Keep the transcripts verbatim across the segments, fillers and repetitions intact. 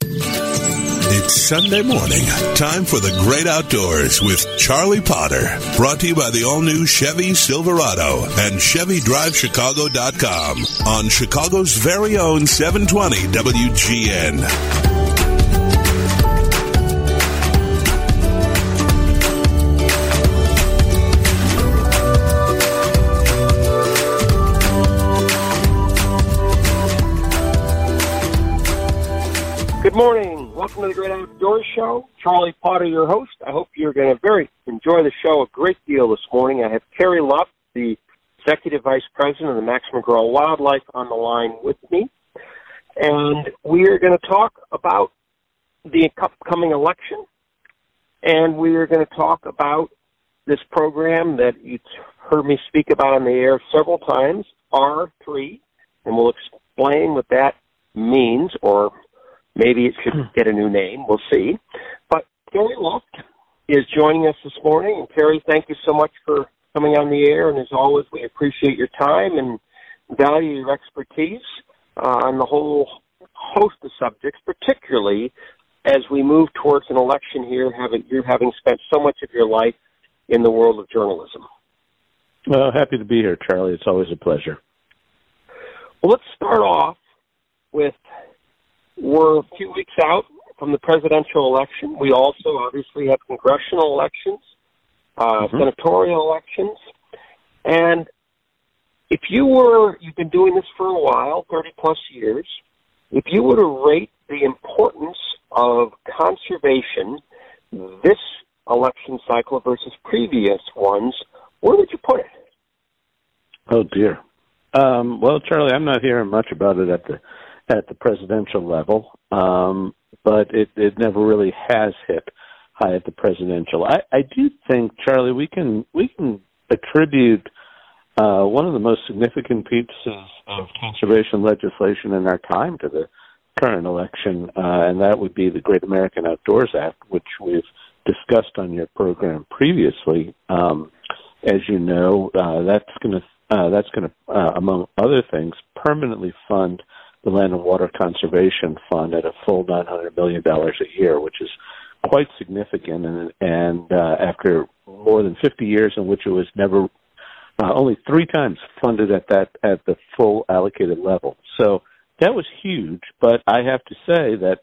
It's Sunday morning. Time for the great outdoors with Charlie Potter. Brought to you by the all-new Chevy Silverado and Chevy Drive Chicago dot com on Chicago's very own seven twenty W G N. Good morning. Welcome to the Great Outdoors Show. Charlie Potter, your host. I hope you're going to very enjoy the show a great deal this morning. I have Terry Luft, the Executive Vice President of the Max McGraw Wildlife, on the line with me. And we are going to talk about the upcoming election. And we are going to talk about this program that you've heard me speak about on the air several times, R three. And we'll explain what that means, or maybe it should get a new name. We'll see. But Terry Luft is joining us this morning. And Terry, thank you so much for coming on the air. And as always, we appreciate your time and value your expertise uh, on the whole host of subjects, particularly as we move towards an election here, having, you having spent so much of your life in the world of journalism. Well, happy to be here, Charlie. It's always a pleasure. Well, let's start off with, we're a few weeks out from the presidential election. We also obviously have congressional elections, uh, mm-hmm. senatorial elections. And if you were, you've been doing this for a while, thirty plus years, if you were to rate the importance of conservation this election cycle versus previous ones, where would you put it? Oh, dear. Um, well, Charlie, I'm not hearing much about it at the at the presidential level, um, but it, it never really has hit high at the presidential. I, I do think, Charlie, we can we can attribute uh, one of the most significant pieces of conservation legislation in our time to the current election, uh, and that would be the Great American Outdoors Act, which we've discussed on your program previously. Um, as you know, uh, that's going to uh, that's going to, uh, among other things, permanently fund the Land and Water Conservation Fund at a full nine hundred million dollars a year, which is quite significant. And, and uh, after more than fifty years in which it was never, uh, only three times funded at that at the full allocated level. So that was huge. But I have to say that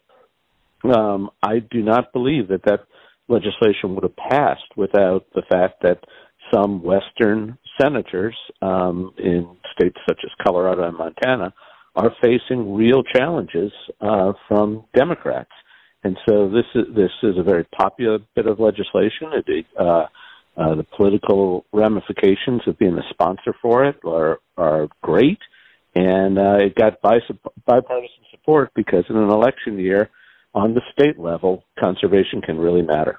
um, I do not believe that that legislation would have passed without the fact that some Western senators um, in states such as Colorado and Montana are facing real challenges uh, from Democrats. And so this is this is a very popular bit of legislation. It, uh, uh, the political ramifications of being a sponsor for it are, are great. And uh, it got bipartisan support because in an election year, on the state level, conservation can really matter.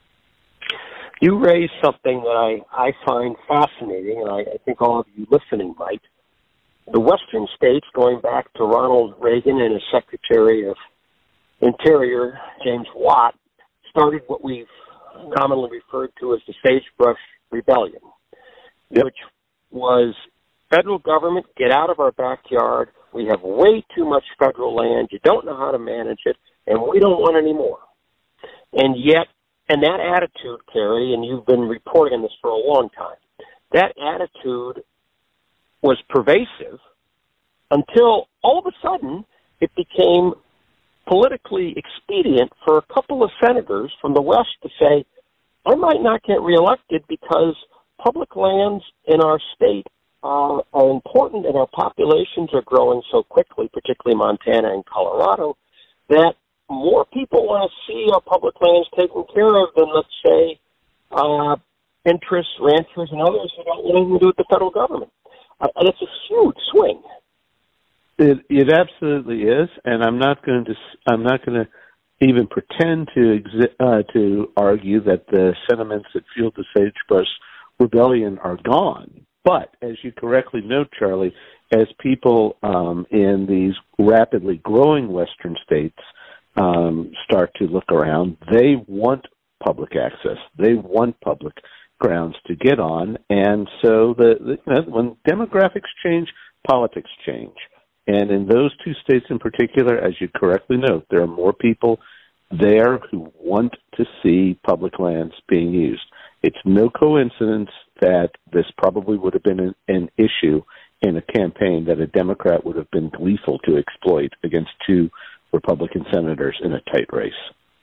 You raised something that I, I find fascinating, and I, I think all of you listening might. The Western states, going back to Ronald Reagan and his Secretary of Interior, James Watt, started what we've commonly referred to as the Sagebrush Rebellion, yep. which was federal government, get out of our backyard. We have way too much federal land. You don't know how to manage it, and we don't want any more. And yet, and that attitude, Terry, and you've been reporting on this for a long time, that attitude was pervasive until all of a sudden it became politically expedient for a couple of senators from the West to say, I might not get reelected because public lands in our state uh, are important and our populations are growing so quickly, particularly Montana and Colorado, that more people want to see our public lands taken care of than, let's say, uh, interests, ranchers, and others who don't want anything to do with the federal government. Uh, and it's a huge swing. It, it absolutely is, and I'm not going to. I'm not going to even pretend to exi- uh, to argue that the sentiments that fueled the Sagebrush Rebellion are gone. But as you correctly note, Charlie, as people um, in these rapidly growing Western states um, start to look around, they want public access. They want public grounds to get on, and so the, the you know, when demographics change, politics change. And in those two states in particular, as you correctly note, there are more people there who want to see public lands being used. It's no coincidence that this probably would have been an, an issue in a campaign that a Democrat would have been gleeful to exploit against two Republican senators in a tight race.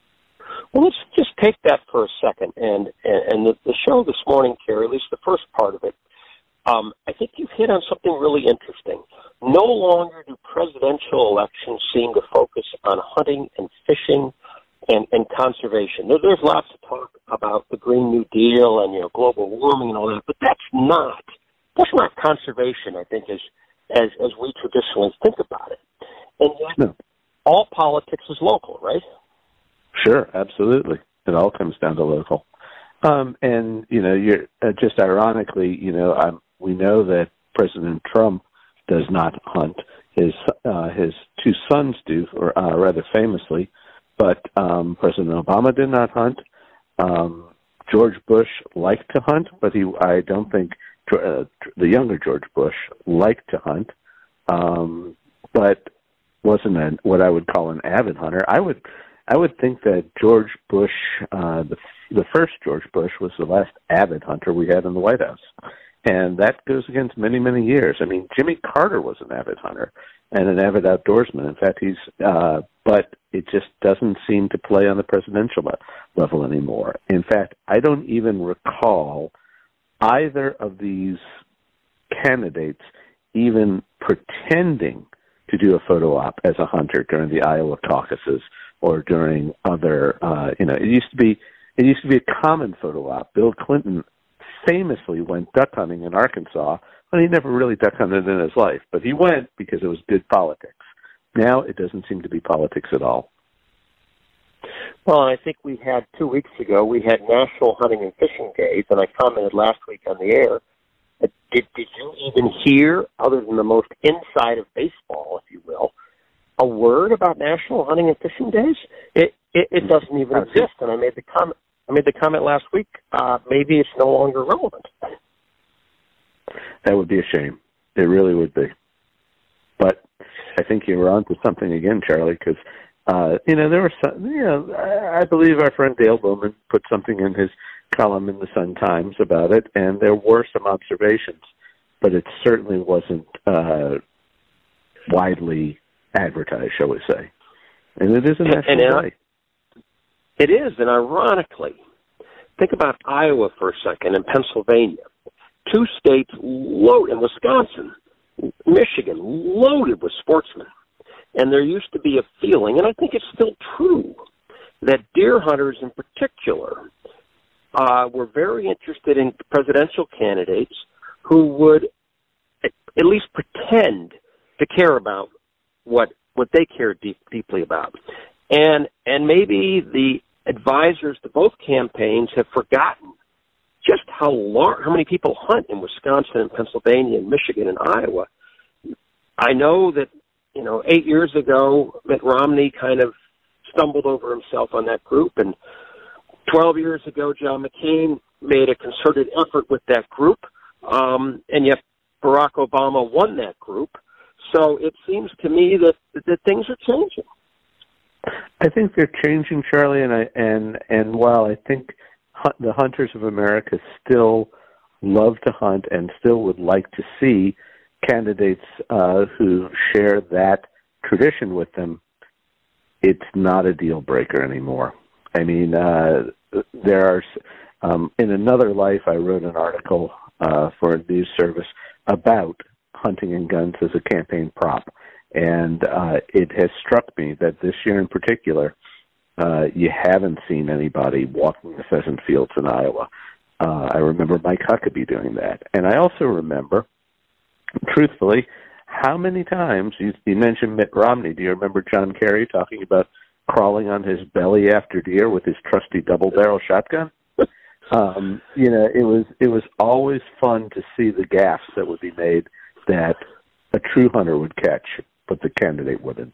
Well, let's just take that for a second. And, and, and the, the show this morning, Kerry, at least the first part of it, um, I think you've hit on something really interesting. No longer do presidential elections seem to focus on hunting and fishing and, and conservation. There, there's lots of talk about the Green New Deal and, you know, global warming and all that, but that's not, that's not conservation, I think, as, as, as we traditionally think about it. And yet, no. all politics is local, right? Sure, absolutely. It all comes down to local. Um, and, you know, you're uh, just ironically, you know, I'm, we know that President Trump does not hunt. His uh, his two sons do, or uh, rather famously, but um, President Obama did not hunt. Um, George Bush liked to hunt, but he I don't think uh, the younger George Bush liked to hunt, um, but wasn't a, what I would call an avid hunter. I would I would think that George Bush, uh, the the first George Bush, was the last avid hunter we had in the White House. And that goes against many, many years. I mean, Jimmy Carter was an avid hunter and an avid outdoorsman. In fact, he's, uh, but it just doesn't seem to play on the presidential level anymore. In fact, I don't even recall either of these candidates even pretending to do a photo op as a hunter during the Iowa caucuses or during other, uh, you know, it used to be, it used to be a common photo op. Bill Clinton famously went duck hunting in Arkansas, but he never really duck hunted in his life. But he went because it was good politics. Now it doesn't seem to be politics at all. Well, I think we had two weeks ago, we had National Hunting and Fishing Days, and I commented last week on the air. Did, did you even hear, other than the most inside of baseball, if you will, a word about National Hunting and Fishing Days? It it, it doesn't even exist, and I made the comment. I made the comment last week, uh, maybe it's no longer relevant. That would be a shame. It really would be. But I think you were on to something again, Charlie, because, uh, you know, there were some, you know, I believe our friend Dale Bowman put something in his column in the Sun-Times about it, and there were some observations, but it certainly wasn't uh, widely advertised, shall we say. And it is a national day. It is, and ironically, think about Iowa for a second and Pennsylvania. Two states loaded, and Wisconsin, Michigan, loaded with sportsmen. And there used to be a feeling, and I think it's still true, that deer hunters in particular uh, were very interested in presidential candidates who would at least pretend to care about what what they cared deep, deeply about. And and maybe the advisors to both campaigns have forgotten just how large, how many people hunt in Wisconsin and Pennsylvania and Michigan and Iowa. I know that, you know, eight years ago, Mitt Romney kind of stumbled over himself on that group, and twelve years ago, John McCain made a concerted effort with that group, um, and yet Barack Obama won that group. So it seems to me that, that things are changing. I think they're changing, Charlie, and I and and while I think the hunters of America still love to hunt and still would like to see candidates uh, who share that tradition with them, it's not a deal breaker anymore. I mean, uh, there are um, in another life, I wrote an article uh, for a news service about hunting and guns as a campaign prop. And uh, it has struck me that this year in particular, uh, you haven't seen anybody walking the pheasant fields in Iowa. Uh, I remember Mike Huckabee doing that. And I also remember, truthfully, how many times, you, you mentioned Mitt Romney, do you remember John Kerry talking about crawling on his belly after deer with his trusty double-barrel shotgun? um, you know, it was it was always fun to see the gaffes that would be made that a true hunter would catch, but the candidate wouldn't.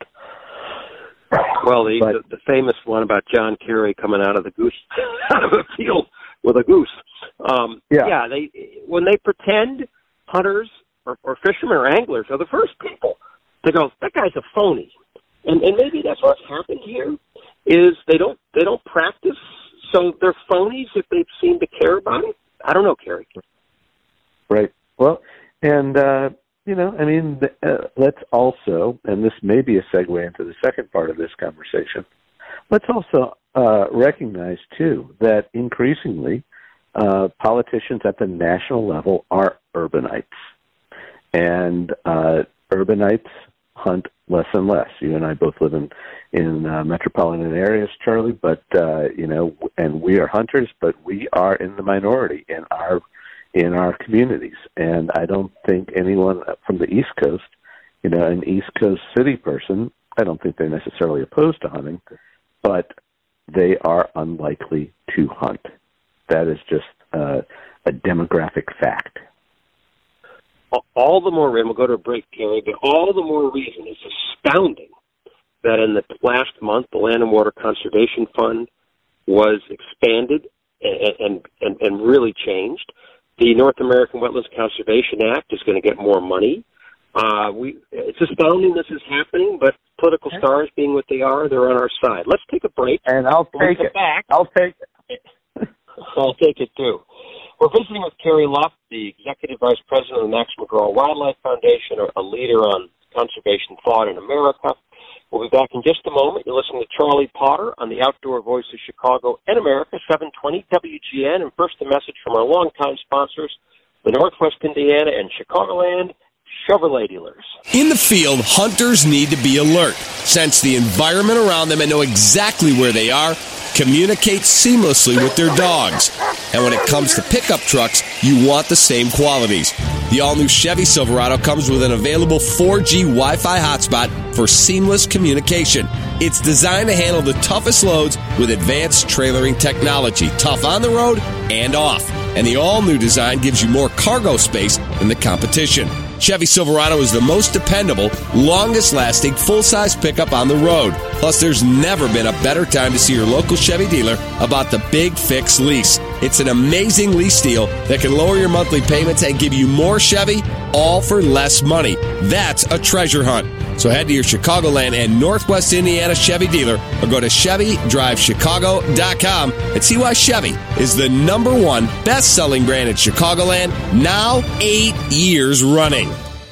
Well, the, but, the, the famous one about John Kerry coming out of the goose out of the field with a goose. Um, yeah, yeah. They when they pretend hunters or, or fishermen or anglers are the first people they go, that guy's a phony. And, and maybe that's what's happened here, is they don't they don't practice, so they're phonies if they seem to care about it. I don't know, Kerry. Right. Well, and, uh, you know, I mean, uh, let's also, and this may be a segue into the second part of this conversation, let's also uh, recognize, too, that increasingly uh, politicians at the national level are urbanites. And uh, urbanites hunt less and less. You and I both live in, in uh, metropolitan areas, Charlie, but, uh, you know, and we are hunters, but we are in the minority in our in our communities. And I don't think anyone from the East Coast, you know, an East Coast city person, I don't think they're necessarily opposed to hunting, but they are unlikely to hunt. That is just uh, a demographic fact. All the more, and we'll go to a break, Kerry, but all the more reason, it's astounding that in the last month, the Land and Water Conservation Fund was expanded and, and, and, and really changed. The North American Wetlands Conservation Act is going to get more money. Uh, we, it's astounding this is happening, but political stars being what they are, they're on our side. Let's take a break. And I'll take it. Back, I'll take it. I'll take it, too. We're visiting with Kerry Luft, the Executive Vice President of the Max McGraw Wildlife Foundation, a leader on conservation thought in America. We'll be back in just a moment. You're listening to Charlie Potter on the Outdoor Voice of Chicago and America, seven twenty W G N. And first, a message from our longtime sponsors, the Northwest Indiana and Chicagoland Chevrolet dealers. In the field, hunters need to be alert, sense the environment around them, and know exactly where they are, communicate seamlessly with their dogs. And when it comes to pickup trucks, you want the same qualities. The all-new Chevy Silverado comes with an available four G Wi-Fi hotspot for seamless communication. It's designed to handle the toughest loads with advanced trailering technology, tough on the road and off. And the all-new design gives you more cargo space than the competition. Chevy Silverado is the most dependable, longest-lasting, full-size pickup on the road. Plus, there's never been a better time to see your local Chevy dealer about the Big Fix lease. It's an amazing lease deal that can lower your monthly payments and give you more Chevy, all for less money. That's a treasure hunt. So head to your Chicagoland and Northwest Indiana Chevy dealer or go to Chevy Drive Chicago dot com and see why Chevy is the number one best-selling brand in Chicagoland, now eight years running.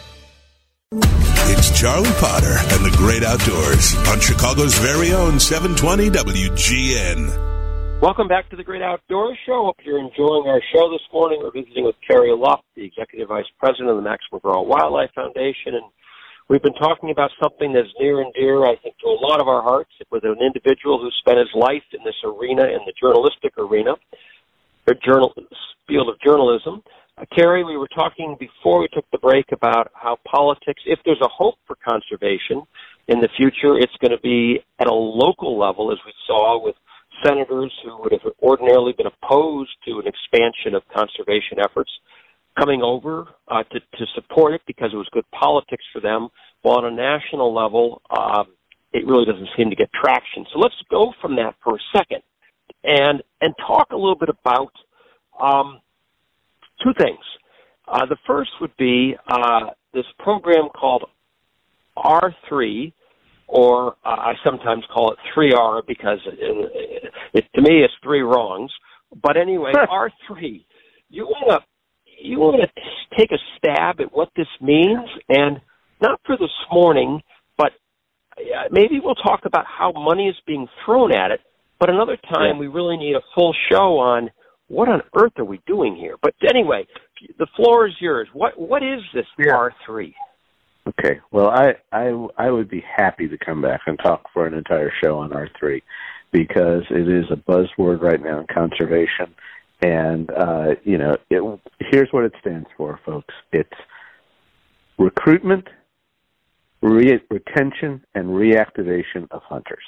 It's Charlie Potter and the Great Outdoors on Chicago's very own seven twenty W G N. Welcome back to the Great Outdoors Show. Hope you're enjoying our show this morning. We're visiting with Kerry Luft, the Executive Vice President of the Max McGraw Wildlife Foundation, and we've been talking about something that's near and dear, I think, to a lot of our hearts, with an individual who spent his life in this arena, in the journalistic arena, or journal, field of journalism. Uh, Kerry, we were talking before we took the break about how politics, if there's a hope for conservation in the future, it's going to be at a local level, as we saw with senators who would have ordinarily been opposed to an expansion of conservation efforts coming over uh, to, to support it because it was good politics for them. Well, on a national level, uh, it really doesn't seem to get traction. So let's go from that for a second and and talk a little bit about um, two things. Uh, the first would be uh, this program called R three, or uh, I sometimes call it three R because it, it, to me it's three wrongs. But anyway, R three, you want to you want to take a stab at what this means, and not for this morning, but maybe we'll talk about how money is being thrown at it. But another time, yeah. we really need a full show on what on earth are we doing here. But anyway, the floor is yours. What what is this yeah. R three? Okay, well, I, I, I would be happy to come back and talk for an entire show on R three because it is a buzzword right now in conservation. And, uh, you know, it, here's what it stands for, folks. It's recruitment, re- retention, and reactivation of hunters.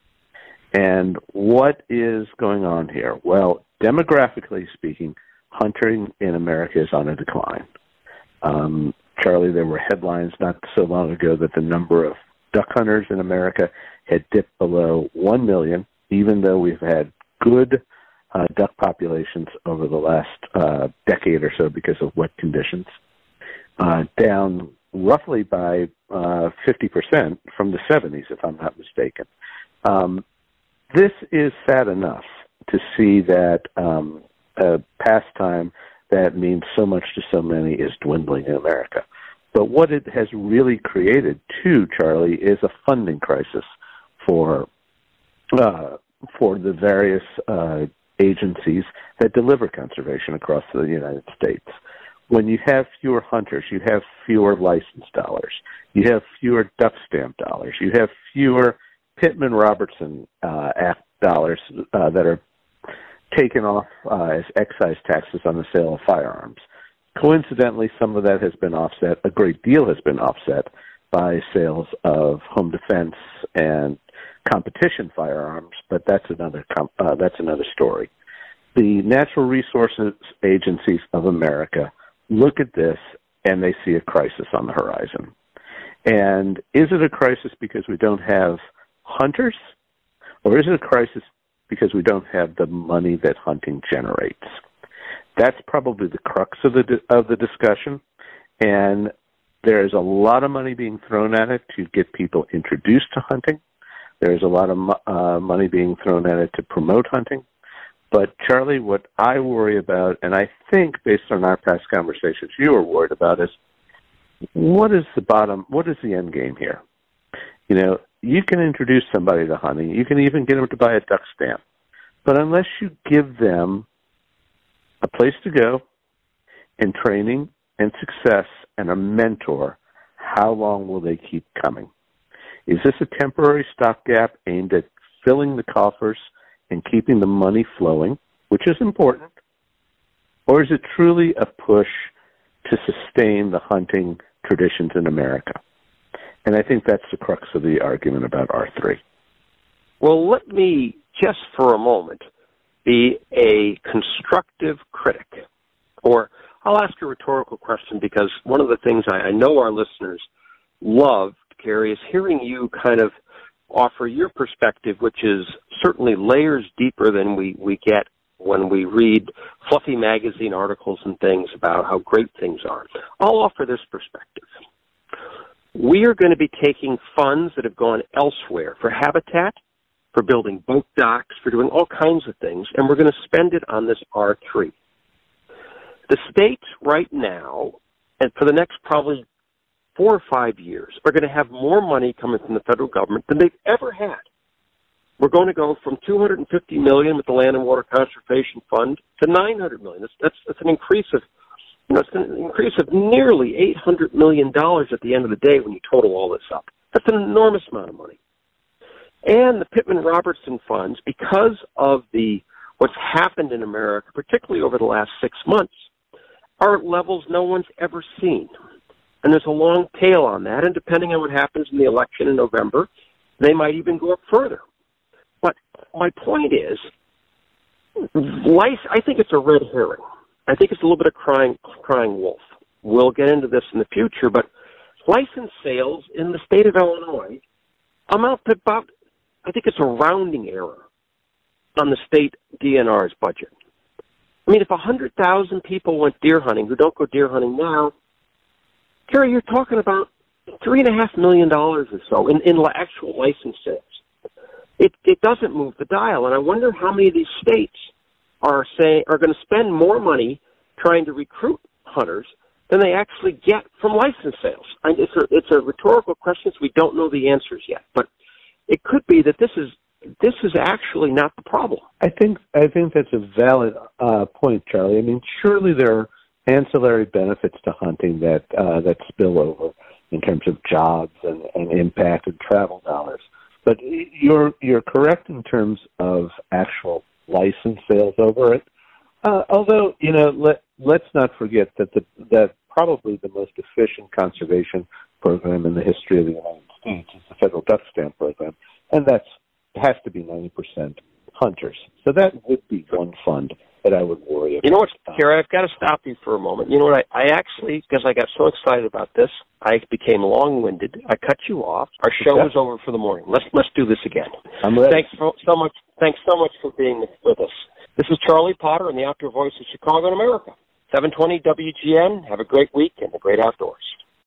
And what is going on here? Well, demographically speaking, hunting in America is on a decline. Um, Charlie, there were headlines not so long ago that the number of duck hunters in America had dipped below one million, even though we've had good uh, duck populations over the last uh, decade or so because of wet conditions, uh, down roughly by uh, fifty percent from the seventies, if I'm not mistaken. Um, this is sad enough to see that um, a pastime that means so much to so many is dwindling in America. But what it has really created, too, Charlie, is a funding crisis for uh, for the various uh, agencies that deliver conservation across the United States. When you have fewer hunters, you have fewer license dollars, you have fewer duck stamp dollars, you have fewer Pittman-Robertson uh, Act dollars uh, that are taken off uh, as excise taxes on the sale of firearms. Coincidentally, some of that has been offset, a great deal has been offset by sales of home defense and competition firearms, but that's another com- uh, that's another story. The natural resources agencies of America look at this and they see a crisis on the horizon. And is it a crisis because we don't have hunters, or is it a crisis because we don't have the money that hunting generates? That's probably the crux of the of the discussion, and there is a lot of money being thrown at it to get people introduced to hunting. There's a lot of uh, money being thrown at it to promote hunting. But, Charlie, what I worry about, and I think based on our past conversations you were worried about, is what is the bottom, what is the end game here? You know, you can introduce somebody to hunting. You can even get them to buy a duck stamp. But unless you give them a place to go and training and success and a mentor, how long will they keep coming? Is this a temporary stopgap aimed at filling the coffers and keeping the money flowing, which is important? Or is it truly a push to sustain the hunting traditions in America? And I think that's the crux of the argument about R three. Well, let me, just for a moment, be a constructive critic. Or I'll ask a rhetorical question, because one of the things I, I know our listeners love, Gary, is hearing you kind of offer your perspective, which is certainly layers deeper than we, we get when we read fluffy magazine articles and things about how great things are. I'll offer this perspective. We are going to be taking funds that have gone elsewhere for habitat, for building boat docks, for doing all kinds of things, and we're going to spend it on this R three. The states right now, and for the next probably four or five years, are going to have more money coming from the federal government than they've ever had. We're going to go from two hundred fifty million dollars with the Land and Water Conservation Fund to nine hundred million dollars. That's, that's, that's an increase of, you know, it's an increase of nearly eight hundred million dollars at the end of the day when you total all this up. That's an enormous amount of money. And the Pittman-Robertson funds, because of the what's happened in America, particularly over the last six months, are at levels no one's ever seen. And there's a long tail on that, and depending on what happens in the election in November, they might even go up further. But my point is, life, I think it's a red herring. I think it's a little bit of crying, crying wolf. We'll get into this in the future, but license sales in the state of Illinois amount to about, I think it's a rounding error on the state D N R's budget. I mean, if one hundred thousand people went deer hunting who don't go deer hunting now, Gary, you're talking about three and a half million dollars or so in, in actual license sales. It it doesn't move the dial, and I wonder how many of these states are saying are going to spend more money trying to recruit hunters than they actually get from license sales. I mean, it's a it's a rhetorical question, so we don't know the answers yet. But it could be that this is this is actually not the problem. I think I think that's a valid uh, point, Charlie. I mean, surely there are ancillary benefits to hunting that uh, that spill over in terms of jobs and, and impact and travel dollars. But you're you're correct in terms of actual license sales over it. Uh, although, you know, let let's not forget that the that probably the most efficient conservation program in the history of the United States is the federal duck stamp program, and that's has to be ninety percent hunters. So that would be one fund that I would worry about. You know what, Gary, I've got to stop you for a moment. You know what, I, I actually, because I got so excited about this, I became long-winded. I cut you off. Our show is over for the morning. Let's let's do this again. I'm ready. Thanks so, so much. Thanks so much for being with us. This is Charlie Potter in the Outdoor Voice of Chicago and America. seven twenty W G N. Have a great week and the great outdoors.